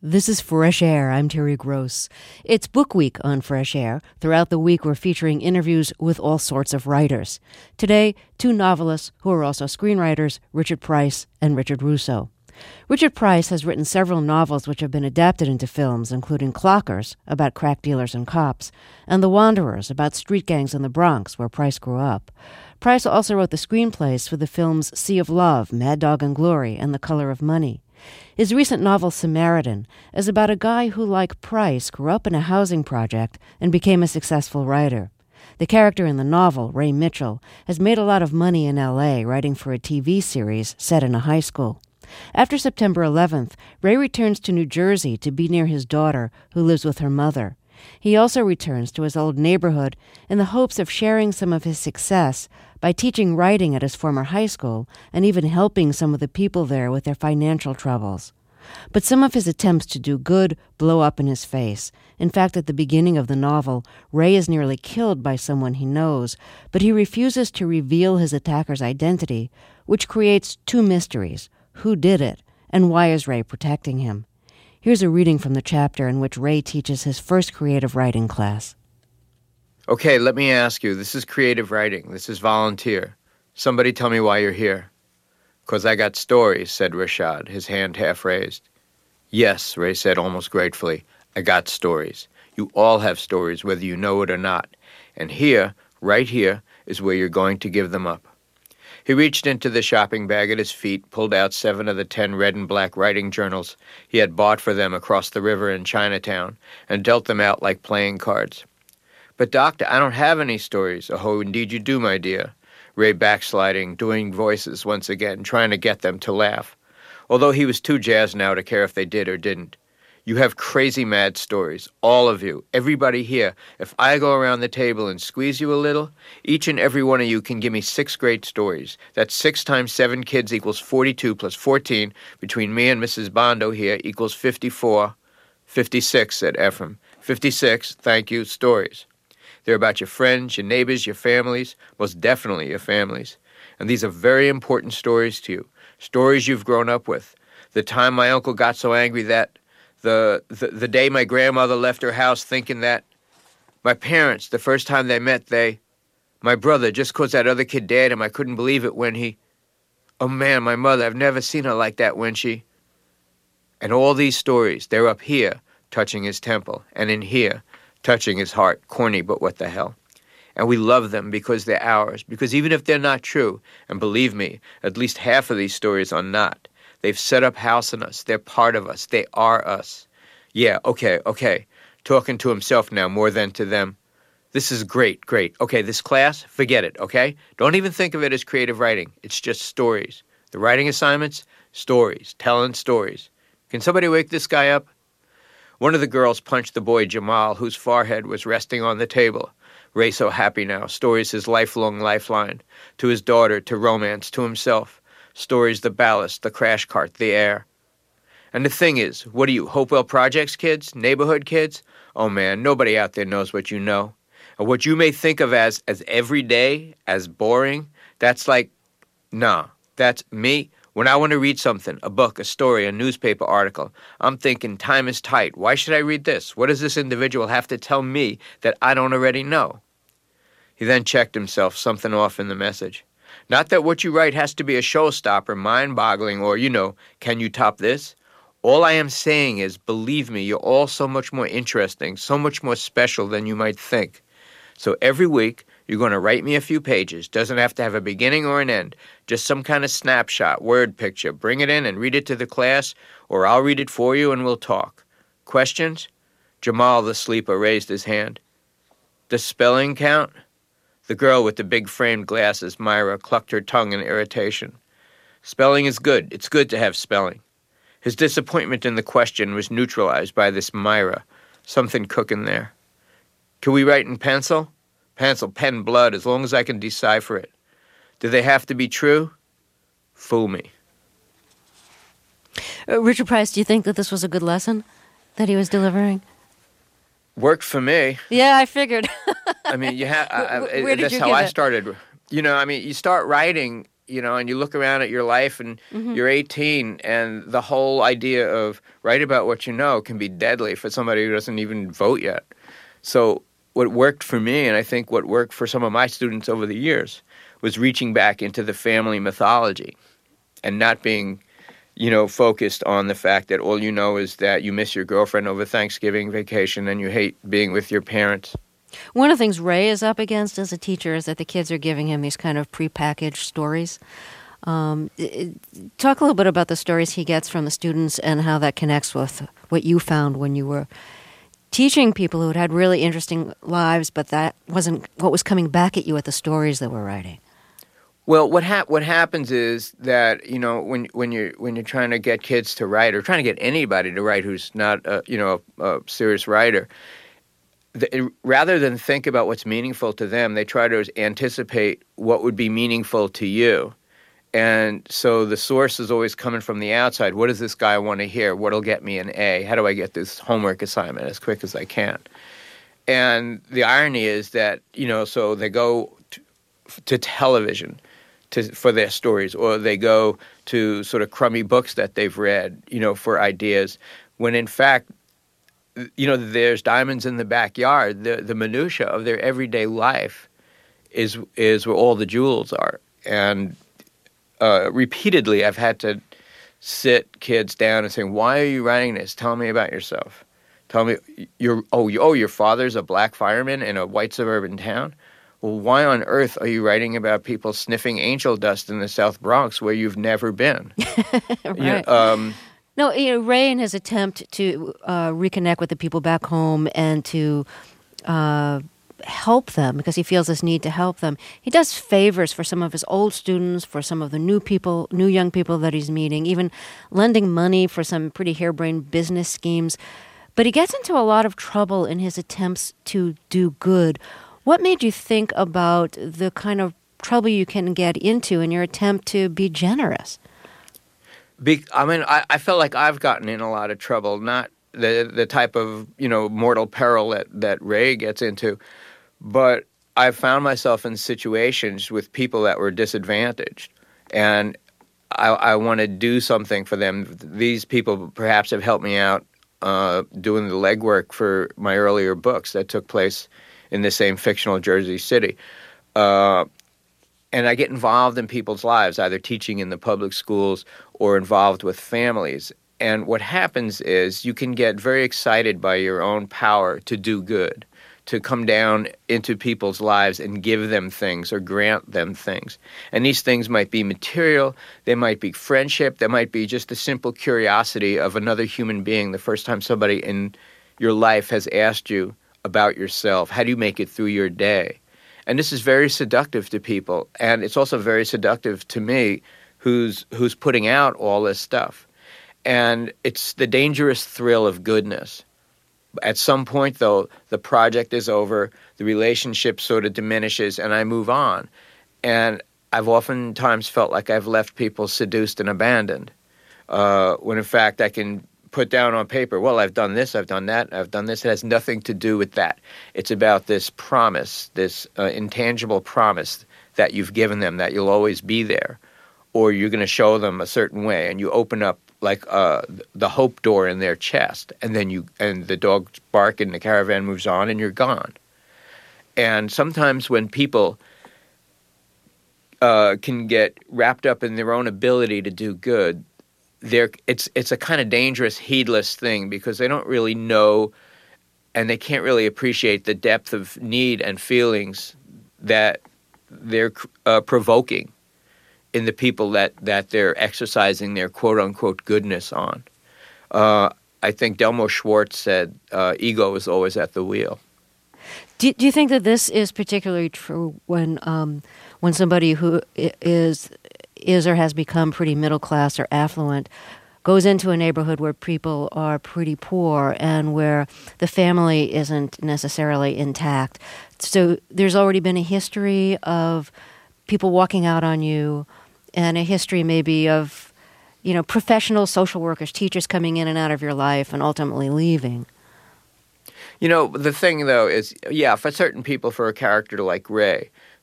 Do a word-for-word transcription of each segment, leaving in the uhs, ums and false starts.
This is Fresh Air. I'm Terry Gross. It's Book Week on Fresh Air. Throughout the week, we're featuring interviews with all sorts of writers. Today, two novelists who are also screenwriters, Richard Price and Richard Russo. Richard Price has written several novels which have been adapted into films, including Clockers, about crack dealers and cops, and The Wanderers, about street gangs in the Bronx, where Price grew up. Price also wrote the screenplays for the films Sea of Love, Mad Dog and Glory, and The Color of Money. His recent novel, Samaritan, is about a guy who, like Price, grew up in a housing project and became a successful writer. The character in the novel, Ray Mitchell, has made a lot of money in L A, writing for a T V series set in a high school. After September eleventh, Ray returns to New Jersey to be near his daughter, who lives with her mother. He also returns to his old neighborhood in the hopes of sharing some of his success by teaching writing at his former high school and even helping some of the people there with their financial troubles. But some of his attempts to do good blow up in his face. In fact, at the beginning of the novel, Ray is nearly killed by someone he knows, but he refuses to reveal his attacker's identity, which creates two mysteries. Who did it, and why is Ray protecting him? Here's a reading from the chapter in which Ray teaches his first creative writing class. Okay, let me ask you. This is creative writing. This is volunteer. Somebody tell me why you're here. "'Cause I got stories," said Rashad, his hand half raised. "Yes," Ray said almost gratefully. "I got stories. You all have stories, whether you know it or not. And here, right here, is where you're going to give them up." He reached into the shopping bag at his feet, pulled out seven of the ten red and black writing journals he had bought for them across the river in Chinatown, and dealt them out like playing cards. "But, Doctor, I don't have any stories." "Oh, indeed you do, my dear." Ray backsliding, doing voices once again, trying to get them to laugh, although he was too jazzed now to care if they did or didn't. "You have crazy mad stories, all of you, everybody here. If I go around the table and squeeze you a little, each and every one of you can give me six great stories. That's six times seven kids equals forty-two plus fourteen. Between me and Missus Bondo here equals fifty-four. fifty-six, said Ephraim. fifty-six, thank you, stories. They're about your friends, your neighbors, your families, most definitely your families. And these are very important stories to you, stories you've grown up with. The time my uncle got so angry that, the, the, the day my grandmother left her house thinking that, my parents, the first time they met, they, my brother, just 'cause that other kid dared him, I couldn't believe it when he, oh man, my mother, I've never seen her like that when she, and all these stories, they're up here, touching his temple, and in here, touching his heart. Corny, but what the hell. And we love them because they're ours, because even if they're not true, and believe me, at least half of these stories are not, they've set up house in us, they're part of us, they are us. Yeah, okay, okay, talking to himself now more than to them. This is great, great. Okay, this class, forget it, okay? Don't even think of it as creative writing, it's just stories. The writing assignments, stories, telling stories. Can somebody wake this guy up? One of the girls punched the boy Jamal, whose forehead was resting on the table. Ray so happy now, stories his lifelong lifeline. To his daughter, to romance, to himself. Stories the ballast, the crash cart, the air. And the thing is, what are you, Hopewell Projects kids? Neighborhood kids? Oh man, nobody out there knows what you know. And what you may think of as, as everyday, as boring, that's like, nah, that's me. When I want to read something, a book, a story, a newspaper article, I'm thinking time is tight. Why should I read this? What does this individual have to tell me that I don't already know? He then checked himself, something off in the message. Not that what you write has to be a showstopper, mind-boggling, or, you know, can you top this? All I am saying is, believe me, you're all so much more interesting, so much more special than you might think. So every week, you're going to write me a few pages. Doesn't have to have a beginning or an end. Just some kind of snapshot, word picture. Bring it in and read it to the class, or I'll read it for you and we'll talk. Questions? Jamal, the sleeper, raised his hand. Does spelling count? The girl with the big framed glasses, Myra, clucked her tongue in irritation. Spelling is good. It's good to have spelling. His disappointment in the question was neutralized by this Myra. Something cooking there. Can we write in pencil? Pencil, pen, blood, as long as I can decipher it. Do they have to be true? Fool me. Uh, Richard Price, do you think that this was a good lesson that he was delivering? Worked for me. Yeah, I figured. I mean, you have. Where did That's you how get I it? started. You know, I mean, you start writing, you know, and you look around at your life and Mm-hmm. you're eighteen, and the whole idea of write about what you know can be deadly for somebody who doesn't even vote yet. So what worked for me, and I think what worked for some of my students over the years, was reaching back into the family mythology and not being, you know, focused on the fact that all you know is that you miss your girlfriend over Thanksgiving vacation and you hate being with your parents. One of the things Ray is up against as a teacher is that the kids are giving him these kind of prepackaged stories. Um, it, talk a little bit about the stories he gets from the students and how that connects with what you found when you were teaching people who had had really interesting lives, but that wasn't what was coming back at you at the stories they were writing. Well, what hap- what happens is that, you know, when when you're when you're trying to get kids to write, or trying to get anybody to write who's not a, you know a, a serious writer, the, rather than think about what's meaningful to them, they try to anticipate what would be meaningful to you. And so the source is always coming from the outside. What does this guy want to hear? What'll get me an A? How do I get this homework assignment as quick as I can? And the irony is that, you know, so they go to, to television to, for their stories, or they go to sort of crummy books that they've read, you know, for ideas, when in fact, you know, there's diamonds in the backyard. The the minutia of their everyday life is is where all the jewels are. And uh, repeatedly, I've had to sit kids down and say, "Why are you writing this? Tell me about yourself. Tell me your oh you, oh your father's a black fireman in a white suburban town. Well, why on earth are you writing about people sniffing angel dust in the South Bronx where you've never been?" Right. You know, um, No, you know, Ray, in his attempt to uh, reconnect with the people back home and to uh, help them, because he feels this need to help them, he does favors for some of his old students, for some of the new people, new young people that he's meeting, even lending money for some pretty harebrained business schemes. But he gets into a lot of trouble in his attempts to do good. What made you think about the kind of trouble you can get into in your attempt to be generous? Be, I mean, I, I felt like I've gotten in a lot of trouble, not the the type of, you know, mortal peril that, that Ray gets into, but I found myself in situations with people that were disadvantaged, and I, I want to do something for them. These people perhaps have helped me out uh, doing the legwork for my earlier books that took place in the same fictional Jersey City. Uh, And I get involved in people's lives, either teaching in the public schools or involved with families. And what happens is you can get very excited by your own power to do good, to come down into people's lives and give them things or grant them things. And these things might be material, they might be friendship, they might be just the simple curiosity of another human being the first time somebody in your life has asked you about yourself. How do you make it through your day? And this is very seductive to people, and it's also very seductive to me, who's who's putting out all this stuff. And it's the dangerous thrill of goodness. At some point, though, the project is over, the relationship sort of diminishes, and I move on. And I've oftentimes felt like I've left people seduced and abandoned, uh, when in fact I can put down on paper, well, I've done this, I've done that, I've done this. It has nothing to do with that. It's about this promise, this uh, intangible promise that you've given them that you'll always be there, or you're going to show them a certain way, and you open up like uh, the hope door in their chest, and then you and the dogs bark and the caravan moves on, and you're gone. And sometimes when people uh, can get wrapped up in their own ability to do good, They're, it's it's a kind of dangerous, heedless thing, because they don't really know, and they can't really appreciate the depth of need and feelings that they're uh, provoking in the people that, that they're exercising their quote-unquote goodness on. Uh, I think Delmo Schwartz said, uh, ego is always at the wheel. Do, do you think that this is particularly true when um, when somebody who is... is or has become pretty middle class or affluent goes into a neighborhood where people are pretty poor and where the family isn't necessarily intact? So there's already been a history of people walking out on you, and a history maybe of, you know, professional social workers, teachers coming in and out of your life and ultimately leaving. You know, the thing, though, is, yeah, for certain people, for a character like Ray,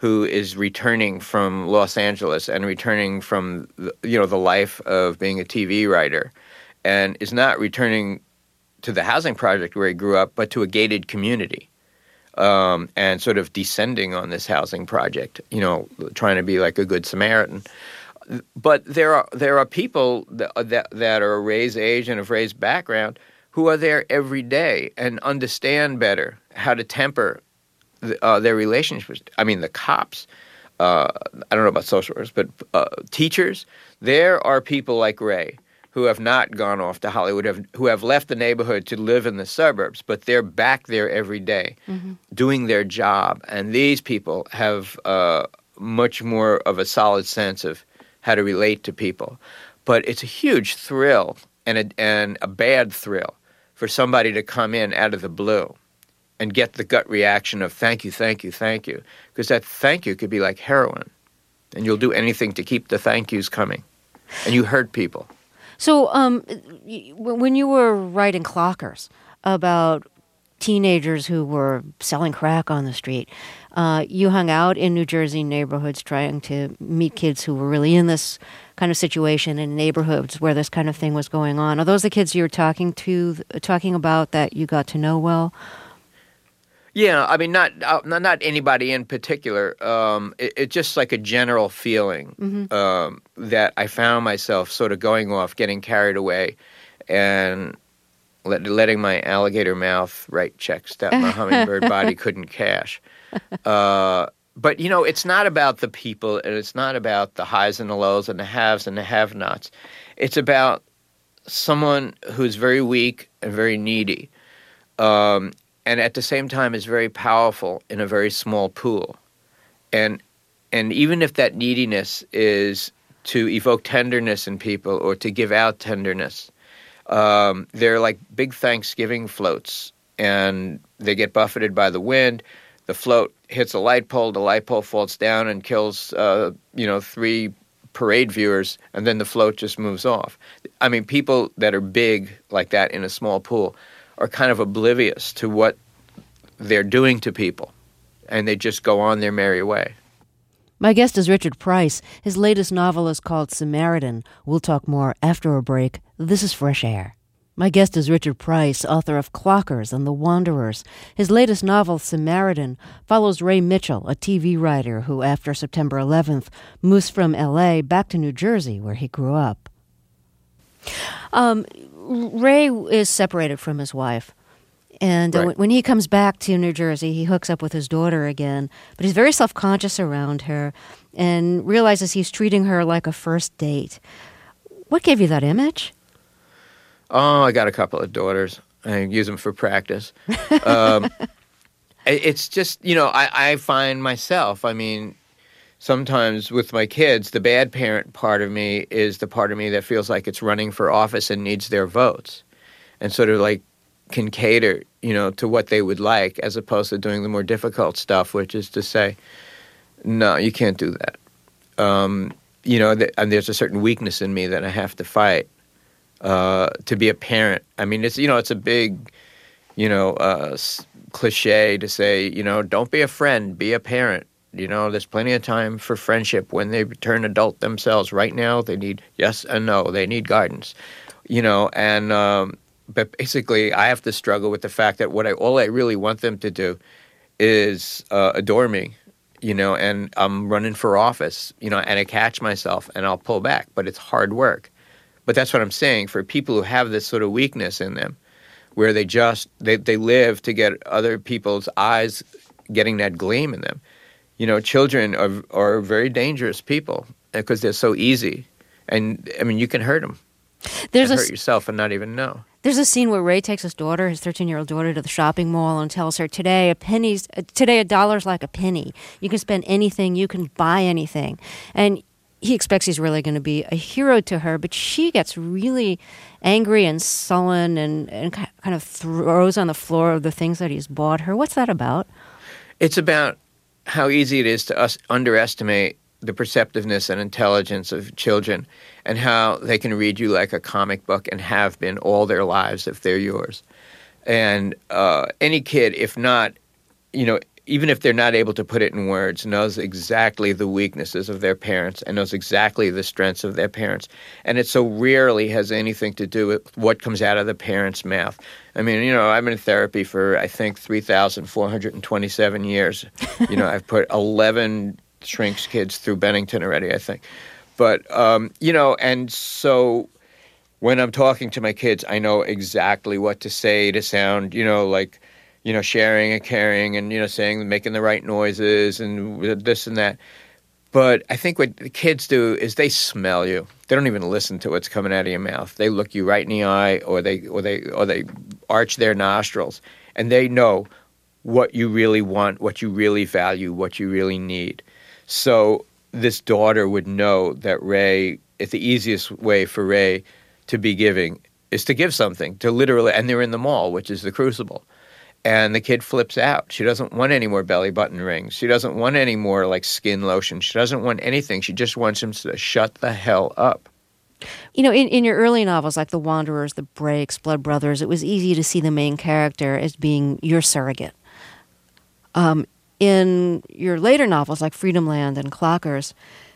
who is returning from Los Angeles and returning from, the, you know, the life of being a T V writer, and is not returning to the housing project where he grew up, but to a gated community, um, and sort of descending on this housing project, you know, trying to be like a good Samaritan. But there are there are people that that, that are Ray's age and of Ray's background who are there every day and understand better how to temper Uh, their relationships. I mean, the cops, uh, I don't know about social workers, but uh, teachers, there are people like Ray who have not gone off to Hollywood, have, who have left the neighborhood to live in the suburbs, but they're back there every day mm-hmm. doing their job. And these people have uh, much more of a solid sense of how to relate to people. But it's a huge thrill and a, and a bad thrill for somebody to come in out of the blue and get the gut reaction of thank you, thank you, thank you. Because that thank you could be like heroin. And you'll do anything to keep the thank yous coming. And you hurt people. So um, when you were writing Clockers about teenagers who were selling crack on the street, uh, you hung out in New Jersey neighborhoods trying to meet kids who were really in this kind of situation in neighborhoods where this kind of thing was going on. Are those the kids you were talking to, talking about that you got to know well? Yeah, I mean, not uh, not, not anybody in particular. Um, it, it's just like a general feeling mm-hmm. um, that I found myself sort of going off, getting carried away, and let, letting my alligator mouth write checks that my hummingbird body couldn't cash. Uh, but, you know, it's not about the people, and it's not about the highs and the lows and the haves and the have-nots. It's about someone who's very weak and very needy. Um And at the same time is very powerful in a very small pool. And and even if that neediness is to evoke tenderness in people or to give out tenderness, um, they're like big Thanksgiving floats. And they get buffeted by the wind. The float hits a light pole. The light pole falls down and kills, uh, you know, three parade viewers. And then the float just moves off. I mean, people that are big like that in a small pool are kind of oblivious to what they're doing to people, and they just go on their merry way. My guest is Richard Price. His latest novel is called Samaritan. We'll talk more after a break. This is Fresh Air. My guest is Richard Price, author of Clockers and The Wanderers. His latest novel, Samaritan, follows Ray Mitchell, a T V writer who, after September eleventh, moves from L A back to New Jersey, where he grew up. Um, Ray is separated from his wife. And uh, right. when he comes back to New Jersey, he hooks up with his daughter again. But he's very self-conscious around her and realizes he's treating her like a first date. What gave you that image? Oh, I got a couple of daughters. I use them for practice. Um, it's just, you know, I, I find myself, I mean, sometimes with my kids, the bad parent part of me is the part of me that feels like it's running for office and needs their votes and sort of like can cater, you know, to what they would like as opposed to doing the more difficult stuff, which is to say, no, you can't do that. Um, you know, th- and there's a certain weakness in me that I have to fight uh, to be a parent. I mean, it's, you know, it's a big, you know, uh, s- cliche to say, you know, don't be a friend, be a parent. You know, there's plenty of time for friendship when they turn adult themselves. Right now, they need yes and no. They need guidance, you know, and um, but basically I have to struggle with the fact that what I all I really want them to do is uh, adore me, you know, and I'm running for office, you know, and I catch myself and I'll pull back, but it's hard work. But that's what I'm saying. For people who have this sort of weakness in them, where they just, they, they live to get other people's eyes getting that gleam in them. You know, children are are very dangerous people because they're so easy. And, I mean, you can hurt them. There's and a, hurt yourself and not even know. There's a scene where Ray takes his daughter, his thirteen-year-old daughter, to the shopping mall and tells her, today a penny's, today a dollar's like a penny. You can spend anything. You can buy anything. And he expects he's really going to be a hero to her, but she gets really angry and sullen and, and kind of throws on the floor of the things that he's bought her. What's that about? It's about how easy it is to us underestimate the perceptiveness and intelligence of children and how they can read you like a comic book and have been all their lives if they're yours. And uh, any kid, if not, you know, even if they're not able to put it in words, knows exactly the weaknesses of their parents and knows exactly the strengths of their parents. And it so rarely has anything to do with what comes out of the parent's mouth. I mean, you know, I'm in therapy for, I think, three thousand four hundred twenty-seven years. You know, I've put eleven shrinks kids through Bennington already, I think. But, um, you know, and so when I'm talking to my kids, I know exactly what to say to sound, you know, like, you know, sharing and caring and, you know, saying, making the right noises and this and that. But I think what the kids do is they smell you. They don't even listen to what's coming out of your mouth. They look you right in the eye, or they or they or they arch their nostrils, and they know what you really want, what you really value, what you really need. So this daughter would know that Ray, if the easiest way for Ray to be giving is to give something, to literally, and they're in the mall, which is the Crucible. And the kid flips out. She doesn't want any more belly button rings. She doesn't want any more like skin lotion. She doesn't want anything. She just wants him to shut the hell up. You know, in, in your early novels like The Wanderers, The Breaks, Blood Brothers, it was easy to see the main character as being your surrogate. Um, in your later novels like Freedom Land and Clockers,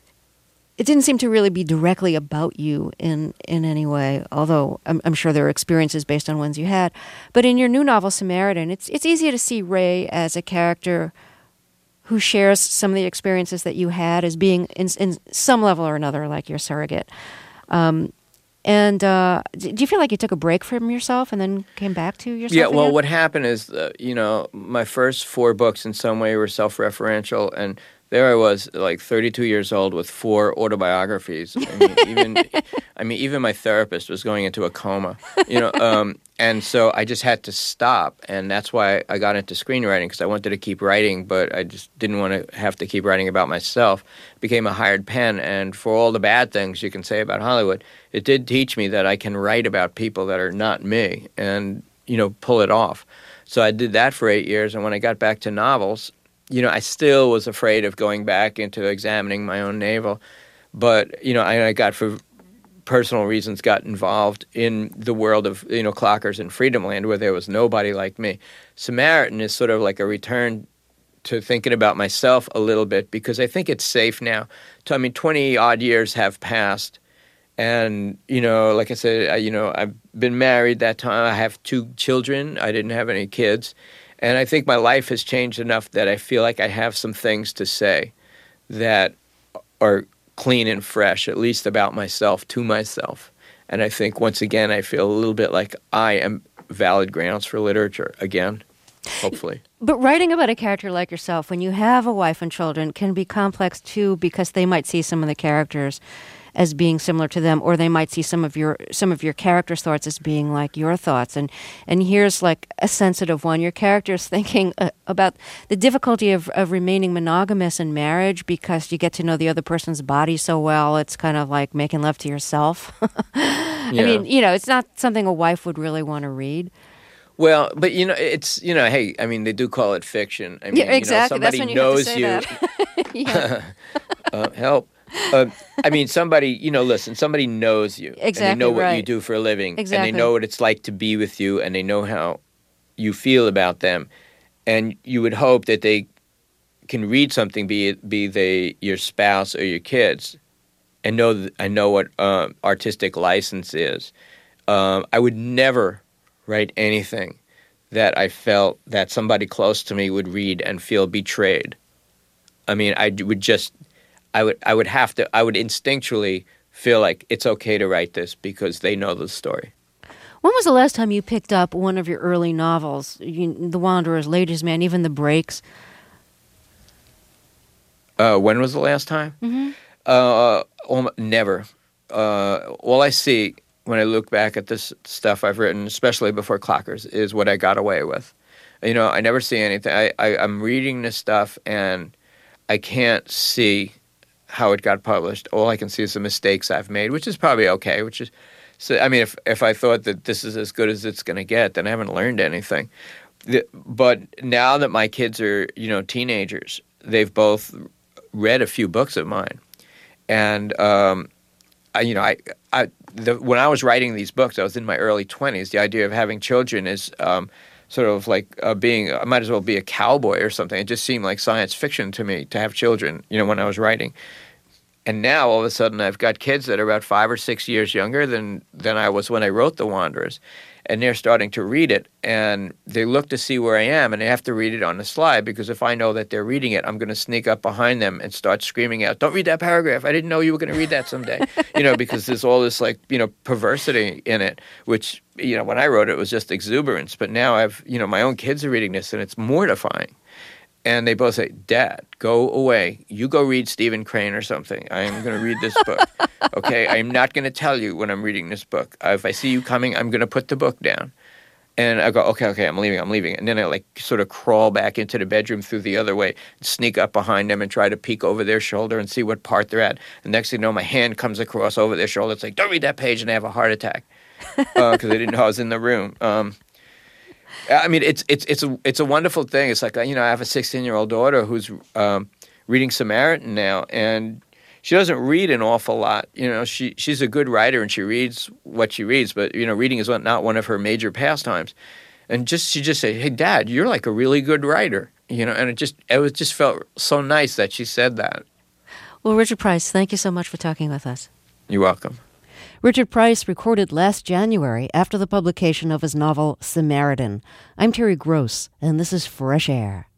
it didn't seem to really be directly about you in, in any way, although I'm, I'm sure there are experiences based on ones you had. But in your new novel, Samaritan, it's it's easy to see Ray as a character who shares some of the experiences that you had as being, in, in some level or another, like your surrogate. Um, and uh, do you feel like you took a break from yourself and then came back to yourself Yeah, well, again? what happened is, uh, you know, my first four books in some way were self-referential, and there I was, like thirty-two years old with four autobiographies. I mean, even I mean, even my therapist was going into a coma, you know. Um, and so I just had to stop, and that's why I got into screenwriting, because I wanted to keep writing, but I just didn't want to have to keep writing about myself. Became a hired pen, and for all the bad things you can say about Hollywood, it did teach me that I can write about people that are not me, and you know, pull it off. So I did that for eight years, and when I got back to novels, you know, I still was afraid of going back into examining my own navel. But, you know, I, I got, for personal reasons, got involved in the world of, you know, Clockers and Freedom Land, where there was nobody like me. Samaritan is sort of like a return to thinking about myself a little bit, because I think it's safe now. So, I mean, twenty-odd years have passed. And, you know, like I said, I, you know, I've been married that time. I have two children. I didn't have any kids. And I think my life has changed enough that I feel like I have some things to say that are clean and fresh, at least about myself, to myself. And I think, once again, I feel a little bit like I am valid grounds for literature again, hopefully. But writing about a character like yourself, when you have a wife and children, can be complex, too, because they might see some of the characters as being similar to them, or they might see some of your some of your characters' thoughts as being like your thoughts. And and here's like a sensitive one. Your character's thinking uh, about the difficulty of, of remaining monogamous in marriage because you get to know the other person's body so well. It's kind of like making love to yourself. I Yeah. mean, you know, it's not something a wife would really want to read. Well, but, you know, it's, you know, hey, I mean, they do call it fiction. I mean, Yeah, exactly. you know, That's somebody when you knows have you. to say that. Yeah. uh, help. Uh, I mean, somebody, you know, listen, somebody knows you. Exactly, and they know what you right. do for a living. Exactly. And they know what it's like to be with you, and they know how you feel about them. And you would hope that they can read something, be it be they your spouse or your kids, and know th- I know what um, artistic license is. Um, I would never write anything that I felt that somebody close to me would read and feel betrayed. I mean, I d- would just, I would, I would have to, I would instinctually feel like it's okay to write this because they know the story. When was the last time you picked up one of your early novels? You, The Wanderers, Ladies' Man, even The Breaks? Uh, when was the last time? Mm-hmm. Uh, um, never. Uh, all I see when I look back at this stuff I've written, especially before Clockers, is what I got away with. You know, I never see anything. I, I, I'm reading this stuff, and I can't see how it got published. All I can see is the mistakes I've made, which is probably okay. Which is, so I mean, if if I thought that this is as good as it's going to get, then I haven't learned anything. The, but now that my kids are, you know, teenagers, they've both read a few books of mine, and um, I, you know, I, I the, when I was writing these books, I was in my early twenties. The idea of having children is um, sort of like uh, being, I might as well be a cowboy or something. It just seemed like science fiction to me to have children, you know, when I was writing. And now all of a sudden I've got kids that are about five or six years younger than, than I was when I wrote The Wanderers. And they're starting to read it, and they look to see where I am, and they have to read it on the slide, because if I know that they're reading it, I'm going to sneak up behind them and start screaming out, "Don't read that paragraph. I didn't know you were going to read that someday." You know, because there's all this, like, you know, perversity in it, which, you know, when I wrote it, it was just exuberance. But now I've, you know, my own kids are reading this, and it's mortifying. And they both say, "Dad, go away. You go read Stephen Crane or something. I am going to read this book. Okay? I'm not going to tell you when I'm reading this book. If I see you coming, I'm going to put the book down." And I go, okay, okay, I'm leaving, I'm leaving. And then I, like, sort of crawl back into the bedroom through the other way, sneak up behind them and try to peek over their shoulder and see what part they're at. And next thing you know, my hand comes across over their shoulder. It's like, "Don't read that page," and I have a heart attack because uh, I didn't know I was in the room. Um I mean, it's it's it's a it's a wonderful thing. It's like, you know, I have a sixteen-year-old daughter who's um, reading Samaritan now, and she doesn't read an awful lot. You know, she she's a good writer and she reads what she reads, but, you know, reading is not one of her major pastimes. And just she just said, "Hey, Dad, you're like a really good writer." You know, and it just it was just felt so nice that she said that. Well, Richard Price, thank you so much for talking with us. You're welcome. Richard Price recorded last January after the publication of his novel Samaritan. I'm Terry Gross, and this is Fresh Air.